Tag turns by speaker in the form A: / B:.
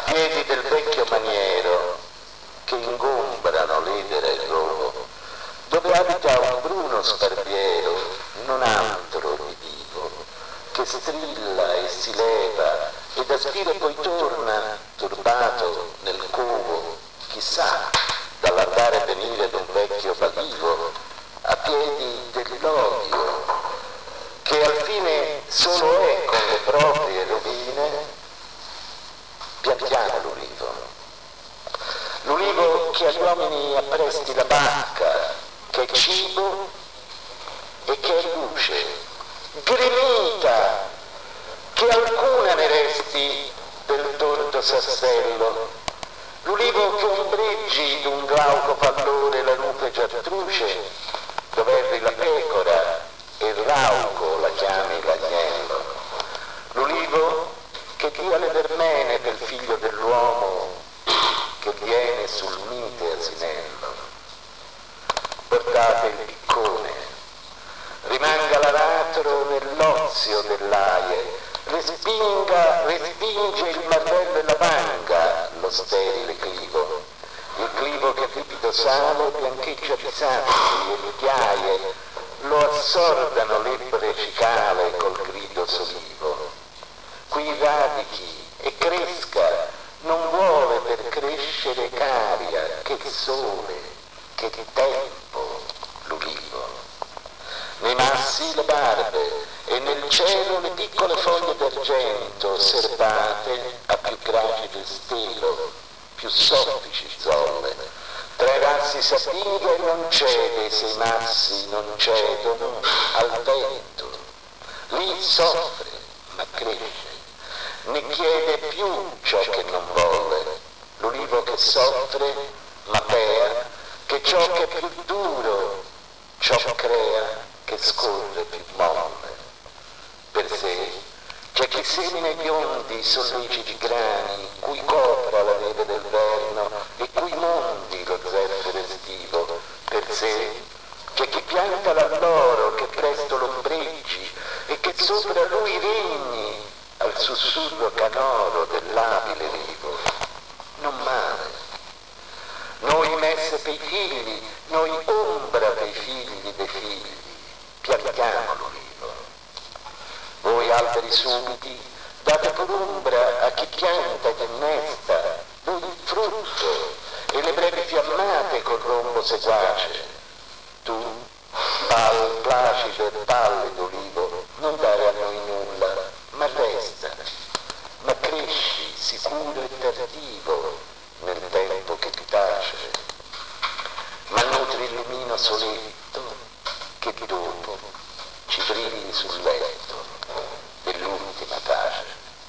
A: piedi del vecchio maniero che ingombrano l'edera e il rovo, dove abita un bruno sbarbiero, non altro di vivo, che strilla e si leva ed aspira e poi torna, turbato nel covo, chissà, dall'andare e venire d'un vecchio balivo, a piedi dell'odio, che al fine solo è con le proprie rovine. Piantiamo l'ulivo che agli uomini appresti la bacca, che è cibo e che è luce, gremita, che alcuna ne resti del torto sassello, l'ulivo che ombreggi d'un glauco pallore la nupe giartruce, dov'erri la pecora e il rauco la chiami l'agnello, l'ulivo che dia le vermene pel figlio dell'uomo che viene sul mite asinello. Portate il piccone, rimanga l'aratro nell'ozio dell'aie, respinge il martello e la vanga lo sterile clivo, il clivo che ripido sale biancheggia di sassi e migliaie, lo assordano l'ebbre cicale col grido solivo. Qui radichi e cresca, non vuole per crescere caria, che sole, che tempo l'ulivo. Nei massi le barbe e nel cielo le piccole foglie d'argento serbate a più gracile stelo, più soffici zolle. Tra i rassi s'attinga e non cede se i massi non cedono al vento. Lì soffre ma cresce. Ne chiede più ciò che non volle, l'ulivo che soffre ma bea, che ciò che è più duro, ciò crea che scorre più molle. Per sé c'è chi semina i biondi solleciti grani, cui copra la neve del verno e cui mondi lo zeffero estivo. Per sé c'è chi pianta l'alloro che presto l'ombreggi e che sopra lui regni al sussurro canoro dell'abile rivo. Non male. Noi messe pei figli, noi ombra pei figli dei figli, piantiamo l'ulivo. Voi alberi subiti, date pur ombra a chi pianta ed innesta, voi il frutto e le brevi fiammate col rombo seguace. Tu, placido e pallido ulivo, non dare a noi nulla, ma resta, ma cresci sicuro e tardivo nel tempo che ti tace, ma nutri il lumino soletto che dopo ci brilli sul letto.